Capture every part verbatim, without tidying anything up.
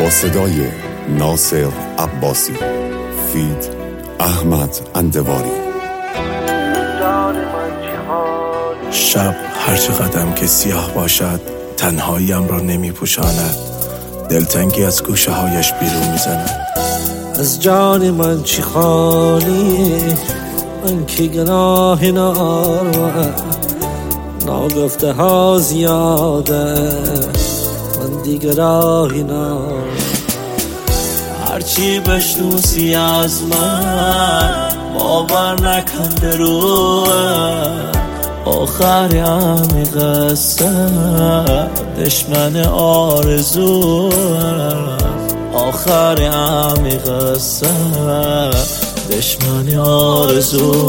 با صدای ناصر عباسی، فید احمد اندواری. شب هرچه قدم که سیاه باشد تنهاییم را نمی پوشاند، دلتنگی از گوشه هایش بیرون می زند. از جان من چی خالی، من که گناهی نارم، ناگفته ها زیاده، من دیگه راهی نارم. هرچی بشنوسی از من باور نکنده رو، آخر همین قصه دشمن آرزو، آخر همین قصه دشمن آرزو.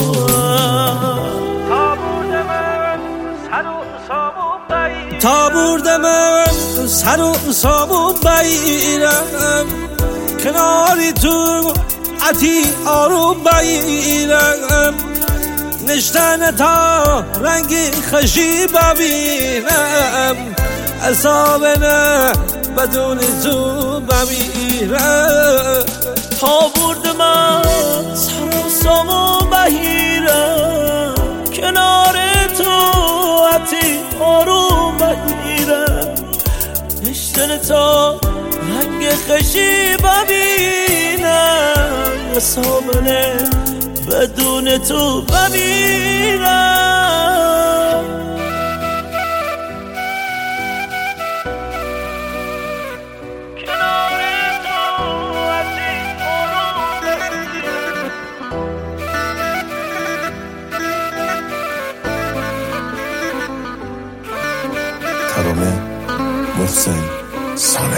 تا برده من سر و سامون بایرم، کناری تو عتی آروم بایرم، نشتن تا رنگی خشی ببینم، اصاب نه بدون تو بمیرم. تا برده من سر و سامون بایرم، کنار تو عتی آروم بایرم، نشتن تا رنگ خشی ببینم، حسابنه بدون تو بمیرم. کنار تو عزیز ترانه محسن سانه.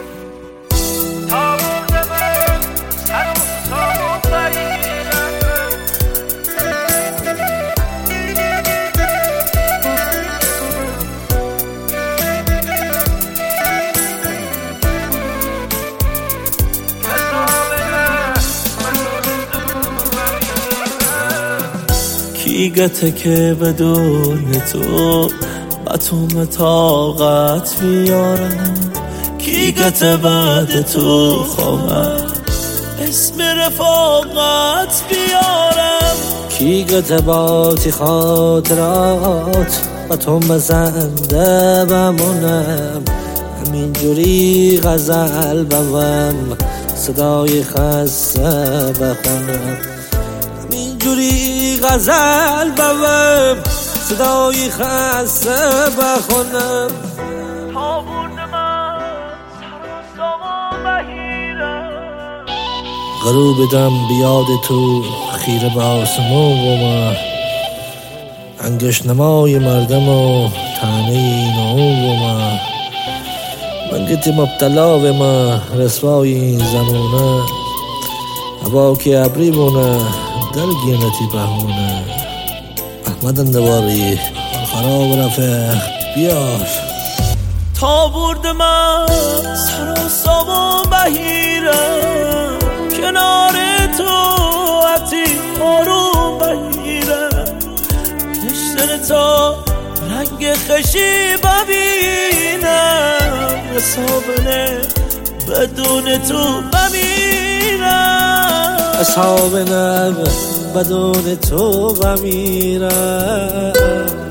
کی گته که بدون تو بتوم طاقت بیارم، کی گته بعد تو خوابم اسم رفاقت بیارم، کی گته باتی خاطرات بتوم زنده بمونم، همینجوری غزل بوم صدای خسته بخونم، همینجوری غزل بوم صدای خسته بخونم. تا برده من سر و سامون بهیرم، غروب دم بیاد تو خیره به آسمون و ما، انگشت نمای مردم و تنه نو و ما، من گتی مبتلا و ما رسوای این زمونه، هوا که ابری بونه درگینتی بهونه. احمد اندواری خراب رفیق بیار. تا برده من سر و سامون بهیرم، کنار تو عتی آروم بهیرم، نشتن تا رنگ خشی ببینم، حسابنه بدون تو بمیرم، حسابنه بدون تو بمیرم.